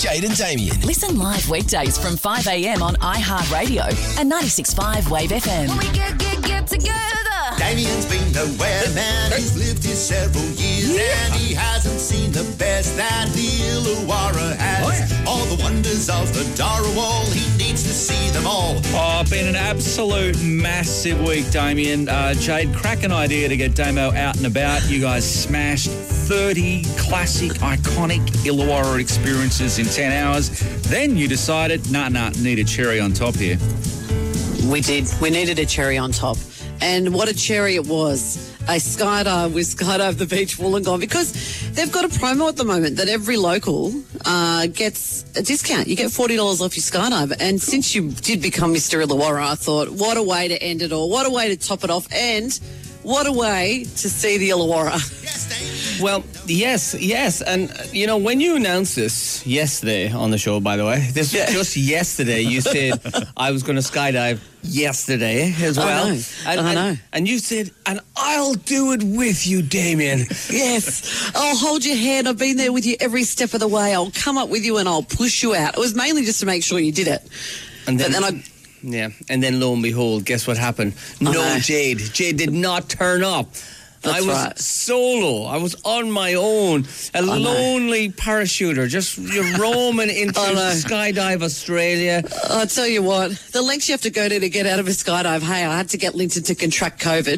Jade and Damien. Listen live weekdays from 5 a.m. on iHeartRadio and 96.5 Wave FM. When we get together. Damien's been a weatherman. He's lived here several years, and he hasn't seen the best that the Illawarra has. All the wonders of the Darawal, he needs to see them all. Oh, been an absolute massive week, Damien. Jade, cracking idea to get Damo out and about. You guys smashed 30 classic, iconic Illawarra experiences in 10 hours. Then you decided, need a cherry on top here. We did. We needed a cherry on top. And what a cherry it was. A skydive with Skydive the Beach Wollongong, because they've got a promo at the moment that every local gets a discount. You get $40 off your skydive. And since you did become Mr. Illawarra, I thought, what a way to end it all. What a way to top it off. And what a way to see the Illawarra. Well, yes. And, you know, when you announced this yesterday on the show, by the way, this was just yesterday, you said I was going to skydive yesterday as well. I know. And you said, and I'll do it with you, Damien. Yes. I'll hold your hand. I've been there with you every step of the way. I'll come up with you and I'll push you out. It was mainly just to make sure you did it. And then, Yeah, and then lo and behold, guess what happened? No, Jade. Jade did not turn up. I was solo. I was on my own. A lonely parachuter, just roaming into Skydive Australia. I'll tell you what, the lengths you have to go to get out of a skydive. Hey, I had to get linked to contract COVID.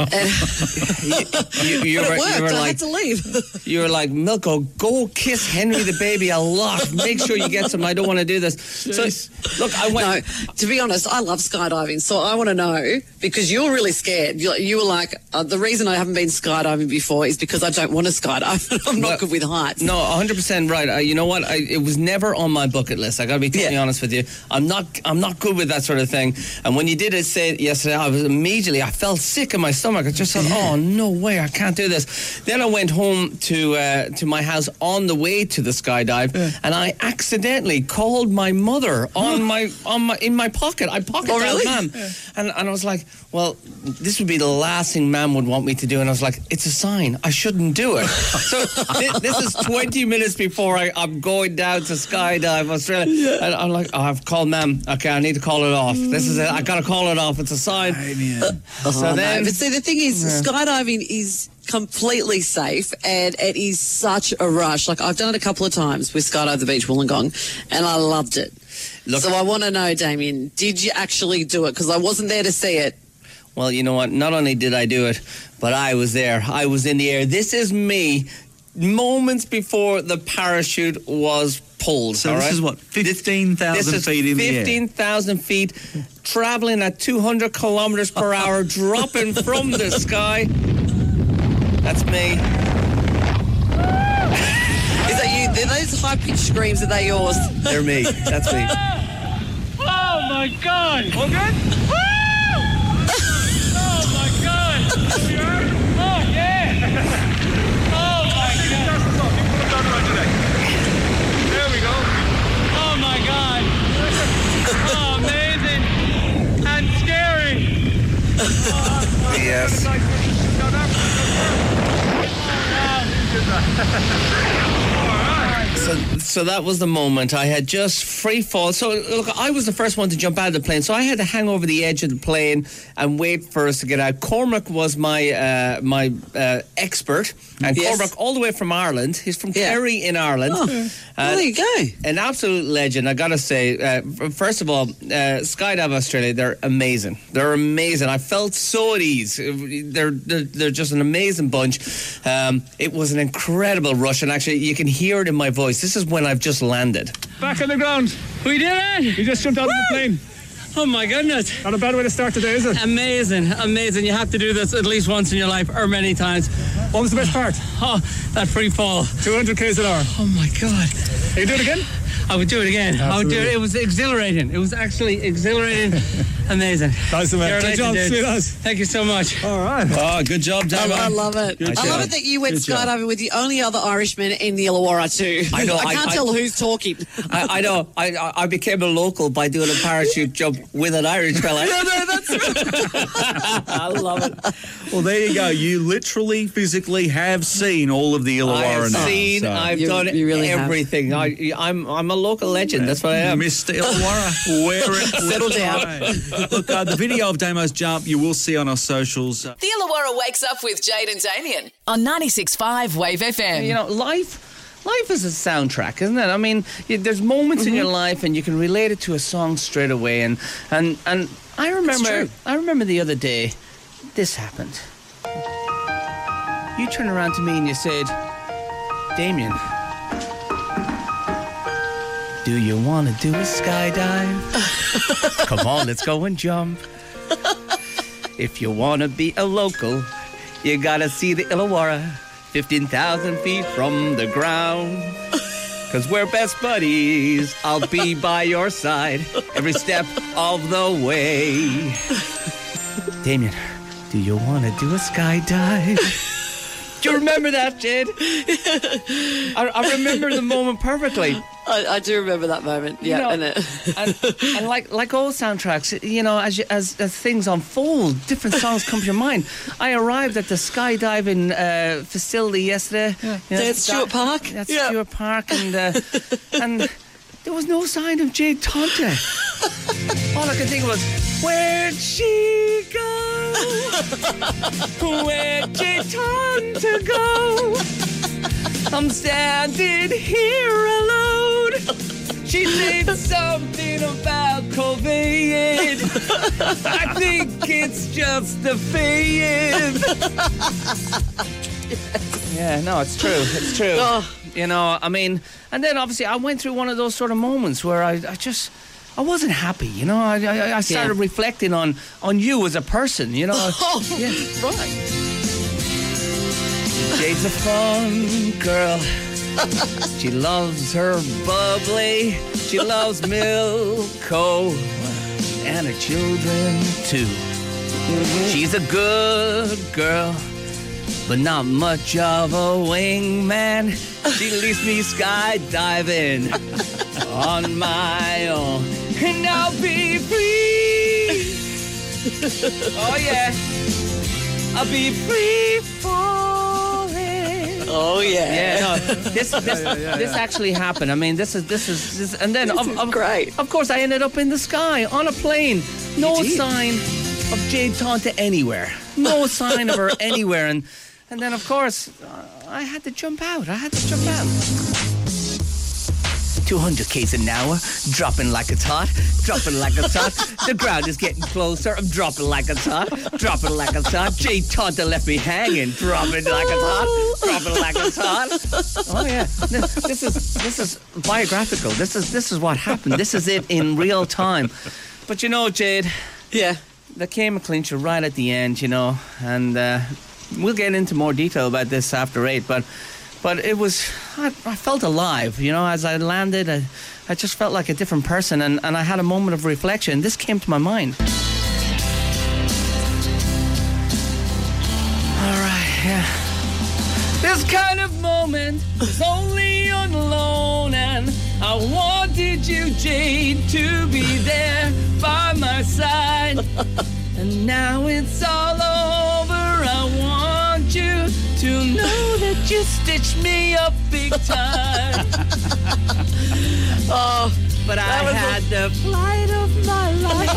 You were I like, had to leave. You were like, Milko, go kiss Henry the baby a lot. Make sure you get some. I don't want to do this. So, look, I went. No, to be honest, I love skydiving. So I want to know, because you're really scared. You were like, the reason I haven't been skydiving before is because I don't want to skydive. I'm not good with heights. No, 100% right. You know what? It was never on my bucket list. I got to be totally honest with you. I'm not good with that sort of thing. And when you did say it yesterday, I felt sick in my stomach. I just thought, oh no way, I can't do this. Then I went home to my house on the way to the skydive, and I accidentally called my mother in my pocket. I pocketed out Mum, and I was like, well, this would be the last thing Mum would want me to do. And I was like, it's a sign. I shouldn't do it. So this is 20 minutes before I'm going down to Skydive Australia. And I'm like, I've called Mum. Okay, I need to call it off. This is it. I got to call it off. It's a sign. But see, the thing is, skydiving is completely safe, and it is such a rush. Like, I've done it a couple of times with Skydive the Beach Wollongong, and I loved it. Look, so I want to know, Damien, did you actually do it? Because I wasn't there to see it. Well, you know what? Not only did I do it, but I was there. I was in the air. This is me moments before the parachute was pulled. So this is what, 15,000 feet in the air? 15,000 feet, traveling at 200 kilometers per hour, dropping from the sky. That's me. Is that you? Are those high-pitched screams, are they yours? They're me. That's me. Oh, my God. All good? Oh, my God. Oh, yeah. Oh, my God. There we go. Oh, my God. Oh, amazing. And scary. Yes. So that was the moment. I had just free fall. So look, I was the first one to jump out of the plane, so I had to hang over the edge of the plane and wait for us to get out. Cormac was my expert, and Cormac all the way from Ireland. He's from Kerry in Ireland. There you go. An absolute legend. I got to say, first of all, Skydive Australia, they're amazing. They're amazing. I felt so at ease. They're just an amazing bunch. It was an incredible rush, and actually you can hear it in my voice. This is when I've just landed. Back on the ground. We did it. You just jumped out of the plane. Oh my goodness. Not a bad way to start today, is it? Amazing. You have to do this at least once in your life, or many times. What was the best part? Oh, that free fall. 200 k's an hour. Oh my God. Can you do it again? I would do it again. Absolutely. I would do it. It was exhilarating. It was actually exhilarating. Amazing. Nice, man. Good job, sweetheart. Thank you so much. All right. Oh, good job, Damo. I love it. I love it that you went skydiving with the only other Irishman in the Illawarra too. I know. I can't tell who's talking. I know. I became a local by doing a parachute jump with an Irish fella. Yeah, That's right. I love it. Well, there you go. You literally, physically have seen all of the Illawarra I have now. seen, So- I've You- done you really have. everything. I'm a local legend. That's what I am. Mr. Illawarra, wear it. Settle down. Right. Look, the video of Damo's jump you will see on our socials. The Illawarra Wakes Up with Jade and Damien on 96.5 Wave FM. You know, life is a soundtrack, isn't it? I mean, there's moments in your life, and you can relate it to a song straight away. And I remember the other day, this happened. You turned around to me and you said, Damien, do you want to do a skydive? Come on, let's go and jump. If you want to be a local, you gotta see the Illawarra, 15,000 feet from the ground. 'Cause we're best buddies, I'll be by your side every step of the way. Damien, do you want to do a skydive? Do you remember that, Jade? I remember the moment perfectly. I do remember that moment. Yeah, You know, and like all soundtracks, you know, as things unfold, different songs come to your mind. I arrived at the skydiving facility yesterday. Yeah. You know, That's Stuart Park. That's Yeah. Stuart Park, and there was no sign of Jade Tonta. All I could think was, where'd she go? Where'd Jade Tonta go? I'm standing here alone. She said something about COVID. I think it's just a phase. Yeah, no, it's true. It's true. Oh. You know, I mean, and then obviously I went through one of those sort of moments where I wasn't happy, you know. I started reflecting on you as a person, you know. Oh, Yeah. right. Jade's a fun girl. She loves her bubbly. She loves Milko and her children too. She's a good girl, but not much of a wingman. She leaves me skydiving on my own, and I'll be free. Oh yeah, I'll be free falling. Oh yeah. Yeah, no, this actually happened. I mean, this is, and then This is great. Of course, I ended up in the sky on a plane. No sign of Jade Tonta anywhere. No sign of her anywhere, and then of course I had to jump out. 200 k's an hour, dropping like a tot, dropping like a tot. The ground is getting closer. I'm dropping like a tot, dropping like a tot. Jade Tonta left me hanging, dropping like a tot, dropping like a tot. Oh yeah, this is biographical. This is what happened. This is it in real time. But you know, Jade, Yeah. there came a clincher right at the end, you know, and we'll get into more detail about this after 8, but it was, I felt alive, you know, as I landed. I just felt like a different person, and I had a moment of reflection. This came to my mind. All right, yeah. This kind of moment is only on alone, and I wanted you, Jade, to be there by my side. And now it's all over. I want you to know that you stitched me up big time. Oh, But I had the flight of my life.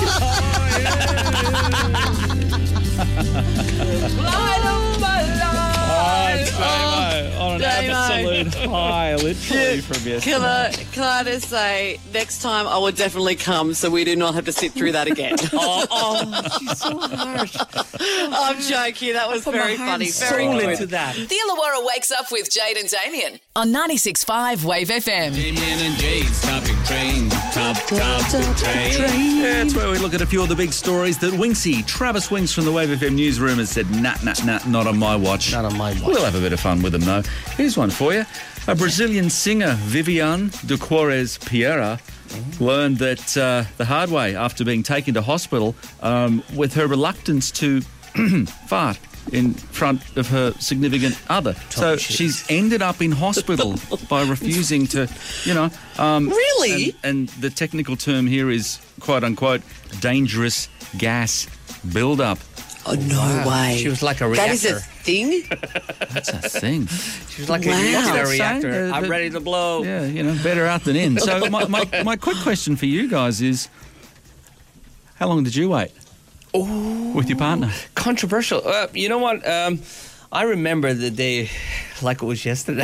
Flight of my life. On an Damo. absolute high, literally, from yesterday. Can I just say, next time I will definitely come so we do not have to sit through that again. Oh, she's so harsh. I'm joking. That was very funny. Very Soul good. into that. The Illawarra Wakes Up with Jade and Damien on 96.5 Wave FM. Damien and Jade's topic train. Top train. Yeah, it's where we look at a few of the big stories that Winksy, Travis Winks from the Wave FM newsroom, has said, nah, not on my watch. Not on my watch. We'll have a bit of fun with them, though. Here's one for you. A Brazilian singer, Viviane de Quares Pereira, learned that the hard way after being taken to hospital with her reluctance to fart in front of her significant other. So she's ended up in hospital by refusing to, you know... Really? And the technical term here is, quote-unquote, dangerous gas build up. Oh, no way. She was like a reactor. That is a thing? That's a thing. She was like Wow. a nuclear Saying, reactor. I'm ready to blow. Yeah, better out than in. So my quick question for you guys is, how long did you wait with your partner? Controversial. You know what? I remember the day like it was yesterday.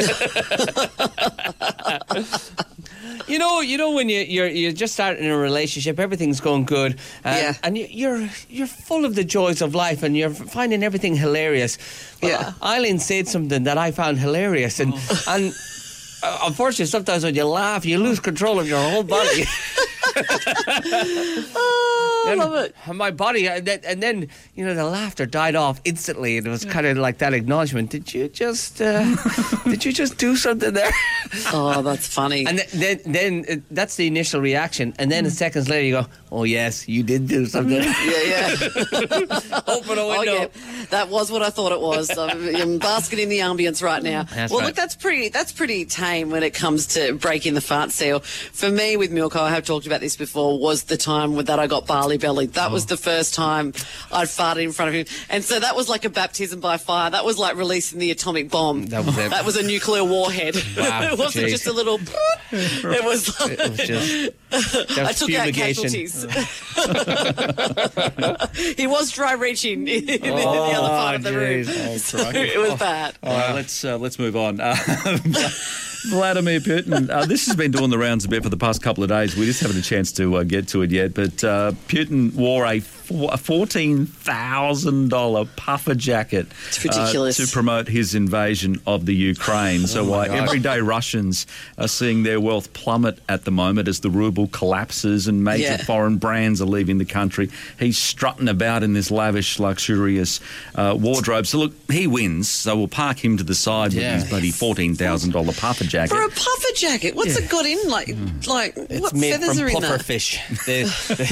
You know when you're just starting a relationship, everything's going good, and you're full of the joys of life, and you're finding everything hilarious. But Eileen said something that I found hilarious, and unfortunately, sometimes when you laugh, you lose control of your whole body. I love it. My body, and then the laughter died off instantly. It was kind of like that acknowledgement. Did you just do something there? Oh, that's funny. And then that's the initial reaction, and then seconds later you go, "Oh yes, you did do something." Yeah. Open a window. Oh, yeah. That was what I thought it was. I'm basking in the ambience right now. Look, that's pretty tame when it comes to breaking the fart seal. For me, with Milko, I have talked about this before, was the time that I got barley belly. That was the first time I'd farted in front of him. And so that was like a baptism by fire. That was like releasing the atomic bomb. That was it. That was a nuclear warhead. Wow, It wasn't just a little... It was like... It was just... I took out casualties. He was dry reaching in the other part of the room. So it was bad. All right, let's move on. Vladimir Putin. This has been doing the rounds a bit for the past couple of days. We just haven't had a chance to get to it yet. But Putin wore a $14,000 puffer jacket It's ridiculous. to promote his invasion of the Ukraine. So everyday Russians are seeing their wealth plummet at the moment as the ruble collapses and major foreign brands are leaving the country. He's strutting about in this lavish, luxurious wardrobe. So look, he wins. So we'll park him to the side with his bloody $14,000 puffer jacket. For a puffer jacket? What's it got in? Like It's what made feathers from are in puffer that? fish. The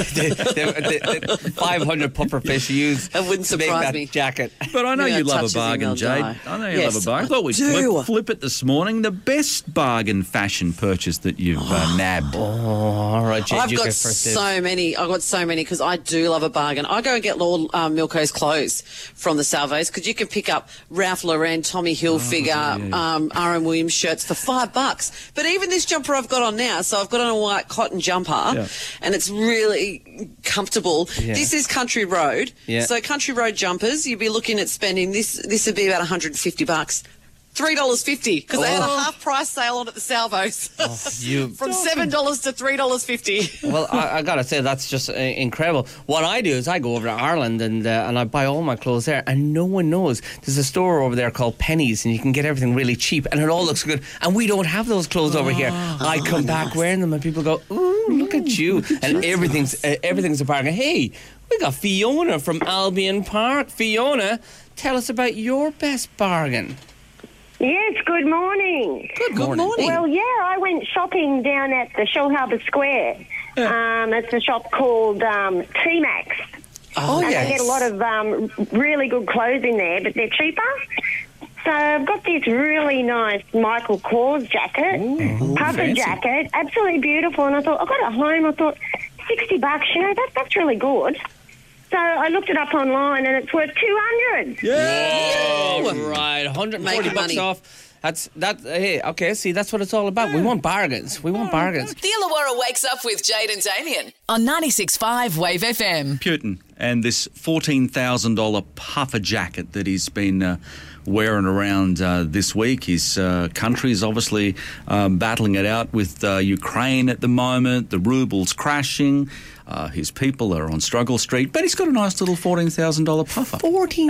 500 puffer fish used That wouldn't to make surprise that me. jacket. But I know you love touches a him, bargain, they'll Jade. die. I know you Yes, love a bargain. I thought we'd do. flip it this morning. The best bargain fashion purchase that you've nabbed. All right, Jade, I've you got get first dibs. so many. I've got so many because I do love a bargain. I go and get Lord Milko's clothes from the Salvos because you can pick up Ralph Lauren, Tommy Hilfiger, R.M. Williams shirts for $5. But even this jumper I've got on now, so I've got on a white cotton jumper and it's really comfortable. Yeah. This is Country Road. Yeah. So Country Road jumpers, you'd be looking at spending this would be about $150. $3.50 because they had a half price sale on at the Salvos from $7 to $3.50. Well, I gotta say that's just incredible. What I do is I go over to Ireland and I buy all my clothes there, and no one knows. There's a store over there called Pennies, and you can get everything really cheap, and it all looks good. And we don't have those clothes over here. I come back wearing them, and people go, "Ooh, look at you!" And everything's a bargain. Hey, we got Fiona from Albion Park. Fiona, tell us about your best bargain. Yes, good morning. Good morning. Well, I went shopping down at the Shellharbour Square. It's a shop called T-Max. Oh, and yes. I get a lot of really good clothes in there, but they're cheaper. So I've got this really nice Michael Kors jacket, puffer fancy. jacket, absolutely beautiful. And I thought, I got it home, I thought, $60, that's really good. So I looked it up online and it's worth $200. All right, $140 Making money. off. Hey, okay, see, that's what it's all about. We want bargains. We want bargains. The Illawarra Wakes Up with Jade and Damien on 96.5 Wave FM. Putin and this $14,000 puffer jacket that he's been wearing around this week. His country is obviously battling it out with Ukraine at the moment. The ruble's crashing. His people are on struggle street, but he's got a nice little $14,000 puffer.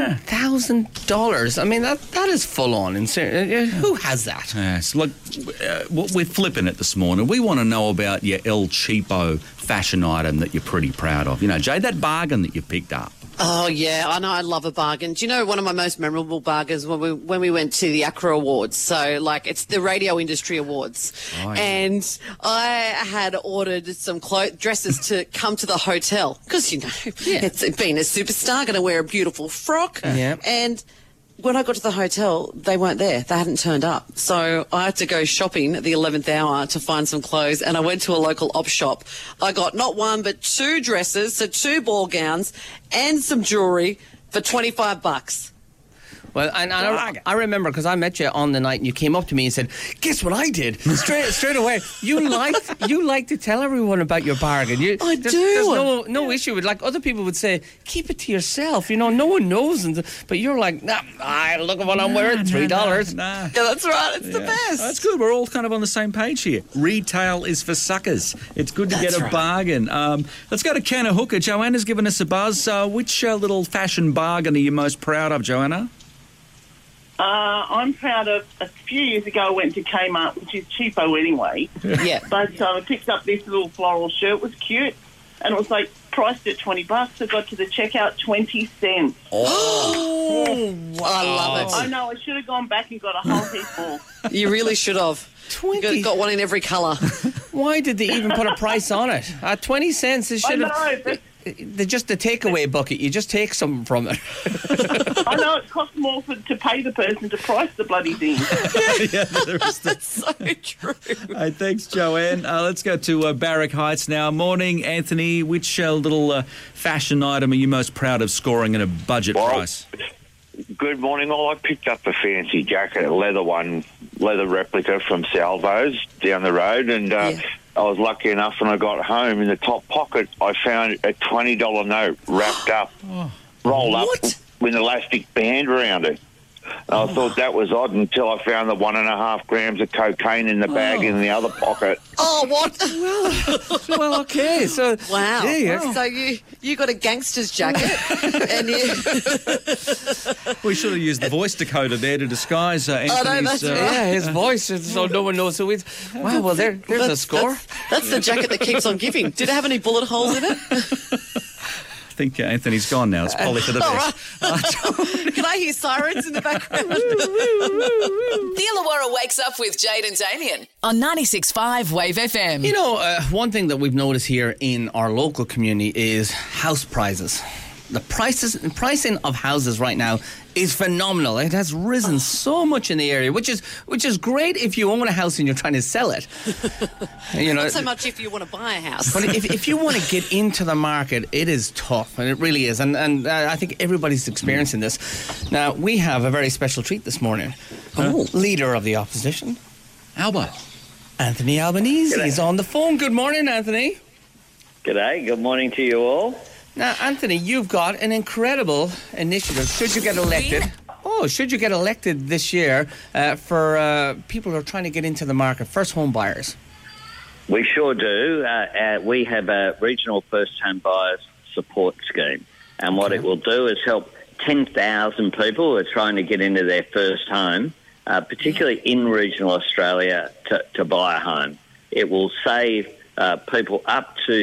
$14,000. I mean, that is full on. Who has that? Yes, look, we're flipping it this morning. We want to know about your El Cheapo fashion item that you're pretty proud of. You know, Jade, that bargain that you picked up. Oh, yeah, I know. I love a bargain. Do you know one of my most memorable bargains when we went to the ACRA Awards? So, it's the Radio Industry Awards. Oh, yeah. And I had ordered some dresses to come to the hotel because, it's being a superstar, going to wear a beautiful frock. Yeah. And when I got to the hotel, they weren't there. They hadn't turned up. So I had to go shopping at the 11th hour to find some clothes, and I went to a local op shop. I got not one but 2 dresses, so 2 ball gowns and some jewellery for $25. Well, and I remember because I met you on the night and you came up to me and said, "Guess what I did?" Straight away. You like to tell everyone about your bargain. I do. There's no issue with, like, other people would say, keep it to yourself. You know, no one knows. But you're like, nah, look at what I'm wearing, $3. Nah. Yeah, that's right. It's the best. That's good. We're all kind of on the same page here. Retail is for suckers. It's good to get a bargain. Let's go to Kanahooka. Joanna's given us a buzz. Which little fashion bargain are you most proud of, Joanna? I'm proud of, a few years ago I went to Kmart, which is cheapo anyway. Yeah. But I picked up this little floral shirt. It was cute. And it was like priced at $20. I got to the checkout, 20 cents. Oh, I love it. I know, I should have gone back and got a whole heap more. You really should have. 20. You got one in every colour. Why did they even put a price on it? 20 cents. It should have. They're just a takeaway bucket. You just take something from it. I know, it costs more to pay the person to price the bloody thing. That's so true. Hey, thanks, Joanne. Let's go to Barrack Heights now. Morning, Anthony. Which little fashion item are you most proud of scoring at a budget price? Good morning, all. I picked up a fancy jacket, a leather replica from Salvo's down the road, and I was lucky enough when I got home, in the top pocket, I found a $20 note wrapped up, rolled up with an elastic band around it. And I thought that was odd until I found the 1.5 grams of cocaine in the bag in the other pocket. Oh, what? Well, okay. So wow. Yeah. So you got a gangster's jacket, and you. We should have used the voice decoder there to disguise Anthony's. Oh, no, that's right. Yeah, his voice, so no one knows who it's. Wow, well, there's a score. That's the jacket that keeps on giving. Did it have any bullet holes in it? I think Anthony's gone now. It's probably for the best. Right. Can I hear sirens in the background? The Illawarra wakes up with Jade and Damien on 96.5 Wave FM. You know, one thing that we've noticed here in our local community is house prices. The pricing of houses right now is phenomenal. It has risen so much in the area, which is great if you own a house and you're trying to sell it. You know, not so much if you want to buy a house. But if you want to get into the market, it is tough, and it really is. And I think everybody's experiencing this. Now, we have a very special treat this morning. Leader of the opposition, Alba. Anthony Albanese. He's on the phone. Good morning, Anthony. G'day. Good morning to you all. Now, Anthony, you've got an incredible initiative. Should you get elected this year for people who are trying to get into the market, first home buyers? We sure do. We have a regional first home buyers support scheme. And what it will do is help 10,000 people who are trying to get into their first home, particularly in regional Australia, to buy a home. It will save people up to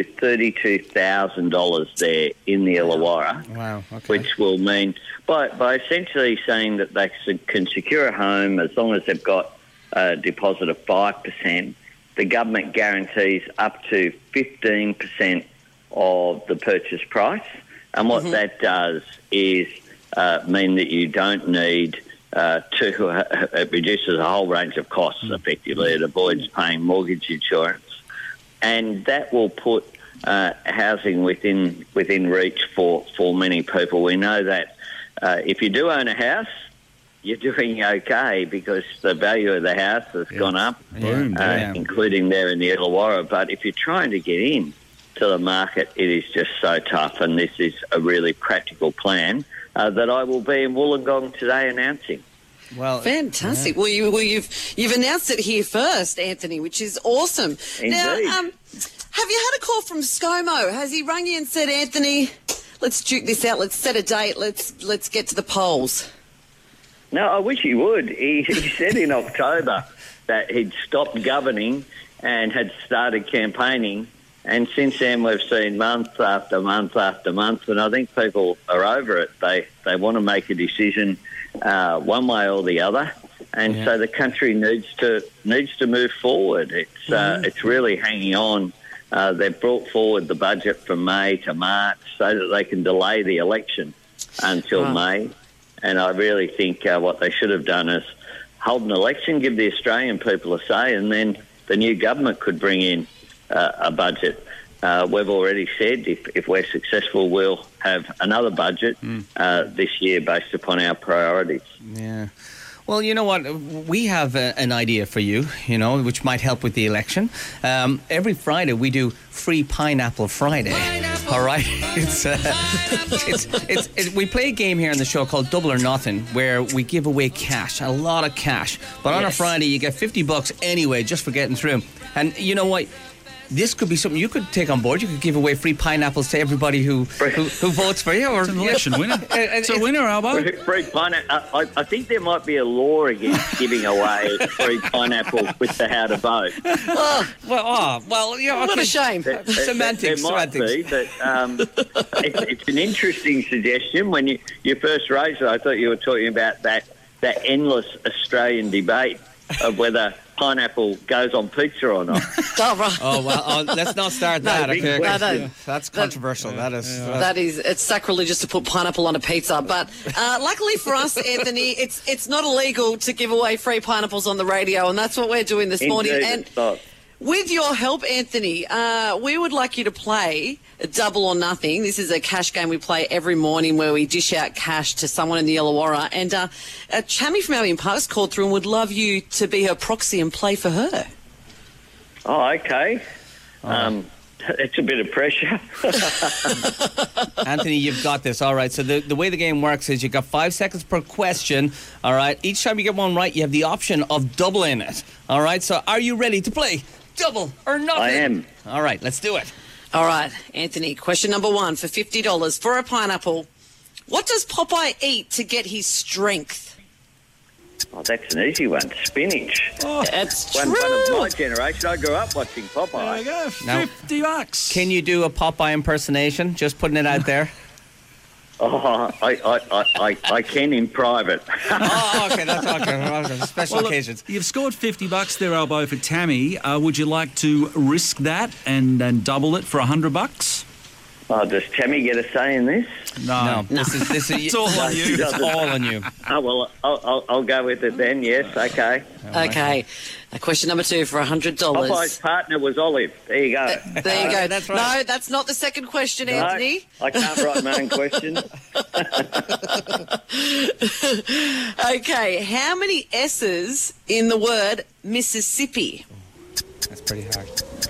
$32,000 there in the Illawarra. Wow, okay. Which will mean, by essentially saying that they can secure a home as long as they've got a deposit of 5%, the government guarantees up to 15% of the purchase price. And what that does is mean that you don't need it reduces a whole range of costs effectively. It avoids paying mortgage insurance. And that will put housing within reach for many people. We know that if you do own a house, you're doing okay because the value of the house has gone up, including there in the Illawarra. But if you're trying to get in to the market, it is just so tough. And this is a really practical plan that I will be in Wollongong today announcing. Well, fantastic. Well, you've announced it here first, Anthony, which is awesome. Indeed. Now, have you had a call from ScoMo? Has he rung you and said, Anthony, let's duke this out, let's set a date, let's get to the polls? No, I wish he would. He said in October that he'd stopped governing and had started campaigning. And since then, we've seen month after month after month, and I think people are over it. They want to make a decision one way or the other, and so the country needs to move forward. It's really hanging on. They've brought forward the budget from May to March so that they can delay the election until May. And I really think what they should have done is hold an election, give the Australian people a say, and then the new government could bring in a budget. We've already said if we're successful, we'll have another budget this year based upon our priorities. Yeah. Well, you know what? We have an idea for you, which might help with the election. Every Friday we do Free Pineapple Friday. All right? We play a game here on the show called Double or Nothing, where we give away cash, a lot of cash. But on a Friday, you get $50 anyway, just for getting through. And you know what? This could be something you could take on board. You could give away free pineapples to everybody who votes for you. Or it's an election winner. It's a winner, Albo. Free pineapple. I think there might be a law against giving away free pineapple with the how to vote. Well, yeah. What a shame. Semantics. There might be, but it's an interesting suggestion. When you first raised it, I thought you were talking about that endless Australian debate of whether pineapple goes on pizza or not. Let's not start that. Okay. That's controversial. It's sacrilegious to put pineapple on a pizza. But luckily for us, Anthony, it's not illegal to give away free pineapples on the radio, and that's what we're doing this morning. And with your help, Anthony, we would like you to play Double or Nothing. This is a cash game we play every morning where we dish out cash to someone in the Illawarra. And Chammy from Albion Park's called through and would love you to be her proxy and play for her. Oh, okay. It's a bit of pressure. Anthony, you've got this. All right. So the way the game works is you've got 5 seconds per question. All right. Each time you get one right, you have the option of doubling it. All right. So are you ready to play Double or Nothing? I am. All right. Let's do it. All right, Anthony, question number 1 for $50 for a pineapple. What does Popeye eat to get his strength? Oh, that's an easy one. Spinach. That's one true. of my generation. I grew up watching Popeye. There you go, $50. Can you do a Popeye impersonation? Just putting it out there. Oh, I can in private. Okay, that's okay. Special occasions. You've scored $50 there, Albo, for Tammy. Would you like to risk that and double it for $100? Oh, does Tammy get a say in this? No. This is it's all on you. It's all on you. Oh, well, I'll go with it then, yes, okay. Okay. Question number 2 for $100. Popeye's partner was Olive. There you go. There you go. That's right. No, that's not the second question, No, Anthony. I can't write my own question. Okay, how many S's in the word Mississippi? That's pretty hard.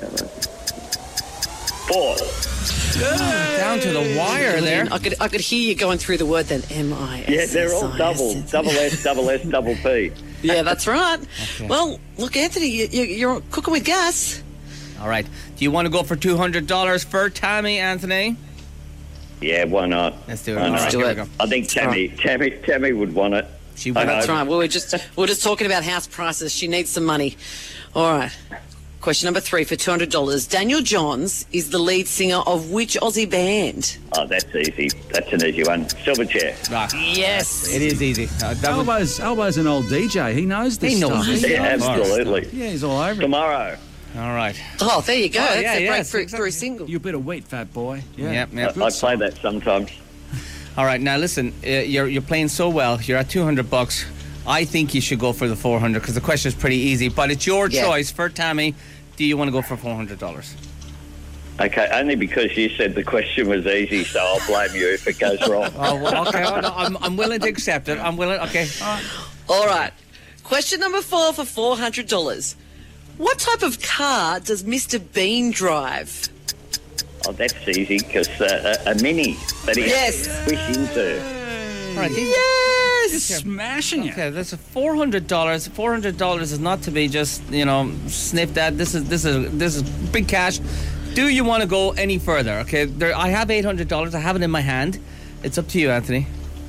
4. Down to the wire there. I could hear you going through the word then. M-I-S-S-I-S. Yeah, they're all double. Double S, double S, double P. Yeah, that's right. Okay. Well, look, Anthony, you're cooking with gas. All right. Do you want to go for $200 for Tammy, Anthony? Yeah, why not? Let's do it. Why not? Let's do Here it. we go. I think Tammy would want it. She would. That's right. We were just talking about house prices. She needs some money. All right. Question number 3 for $200. Daniel Johns is the lead singer of which Aussie band? Oh, that's easy. That's an easy one. Silverchair. Yes. It is easy. Albo's an old DJ. He knows this stuff. Yeah, absolutely. Yeah, he's all over it. Tomorrow. All right. Oh, there you go. Oh, That's yeah, a yeah, breakthrough exactly. single. You better wait, fat boy. Yep. I play that sometimes. All right. Now listen. You're playing so well. You're at $200. I think you should go for the $400 because the question is pretty easy. But it's your choice for Tammy. Do you want to go for $400? Okay, only because you said the question was easy, so I'll blame you if it goes wrong. Oh, well, okay. I'm willing to accept it. I'm willing. Okay. All right. Question number 4 for $400. What type of car does Mr. Bean drive? Oh, that's easy because a Mini that he squish into. All right. Just smashing it. Okay, that's a $400. $400 is not to be just sniffed at. This is big cash. Do you want to go any further? Okay, I have $800. I have it in my hand. It's up to you, Anthony.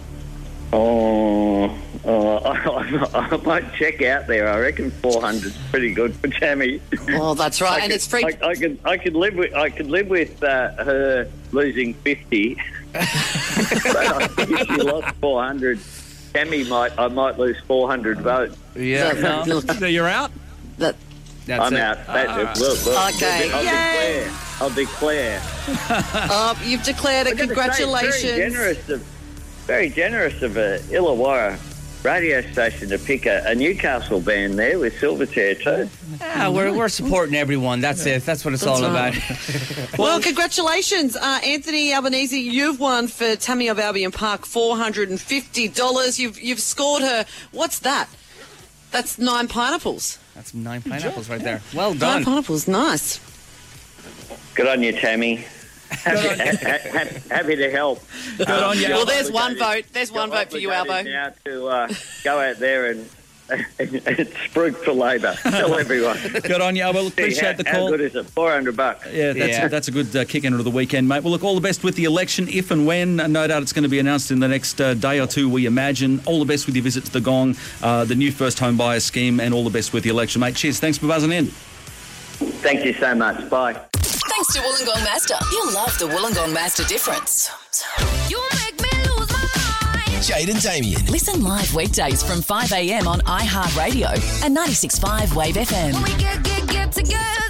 I might check out there. I reckon 400 is pretty good for Tammy. Oh, that's right, it's free. I could live with her losing 50. But I think if she lost 400, Tammy I might lose 400 votes. Yeah. So you're out? I'm out. Okay. I'll declare. You've declared it. Congratulations. Very generous of very generous of Illawarra radio station to pick a Newcastle band there with Silverchair too. Yeah, we're supporting everyone. That's it. That's what it's all about. Well, congratulations, Anthony Albanese. You've won for Tammy of Albion Park $450. You've scored her. What's that? That's 9 pineapples. That's 9 pineapples right there. Well done. 9 pineapples, nice. Good on you, Tammy. Happy to help. Good on you. Well, there's one vote. There's one vote for you, Albo. Now to go out there and spruik for Labor. Tell everyone. Good on you, Albo. Appreciate the call. How good is it? $400. Yeah, that's a good kick into the weekend, mate. Well, look, all the best with the election, if and when. No doubt it's going to be announced in the next day or two, we imagine. All the best with your visit to the Gong, the new first home buyer scheme, and all the best with the election, mate. Cheers. Thanks for buzzing in. Thank you so much. Bye. Thanks to Wollongong Mazda. You'll love the Wollongong Mazda difference. You make me lose my mind. Jade and Damien. Listen live weekdays from 5 a.m. on iHeartRadio and 96.5 Wave FM. When we get together.